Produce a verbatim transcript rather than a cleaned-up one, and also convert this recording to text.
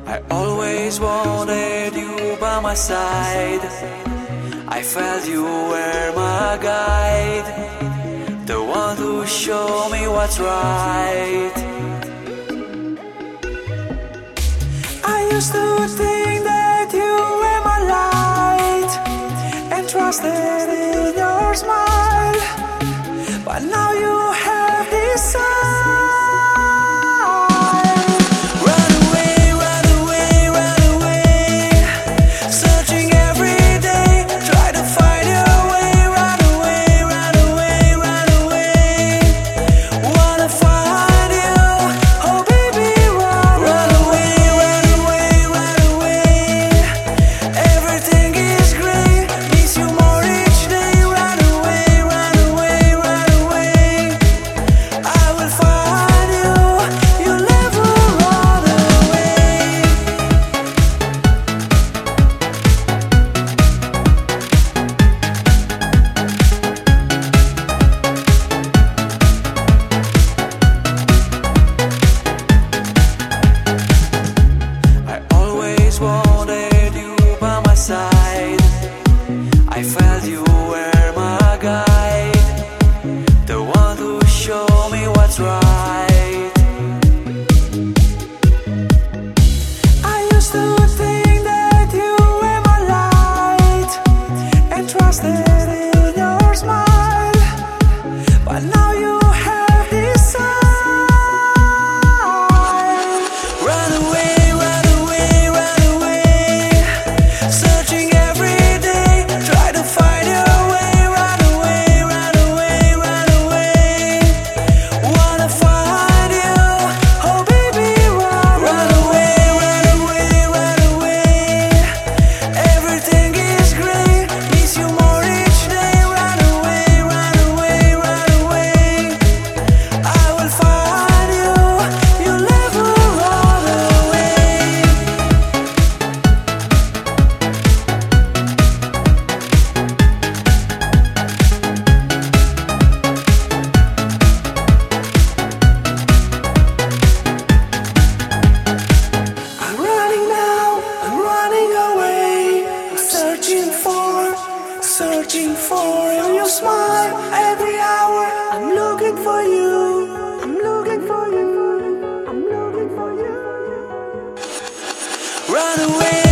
I always wanted you by my side. I felt you were my guide, the one who showed me what's right. I used to think that you were my light and trusted in your smile, but now you have this sign. I felt you were my guide, the one who showed me what's right. I used to think that you were my light and trusted in your smile, but now you have this sign. Run away. Searching for your smile every hour. I'm looking for you. I'm looking for you. I'm looking for you. Run away.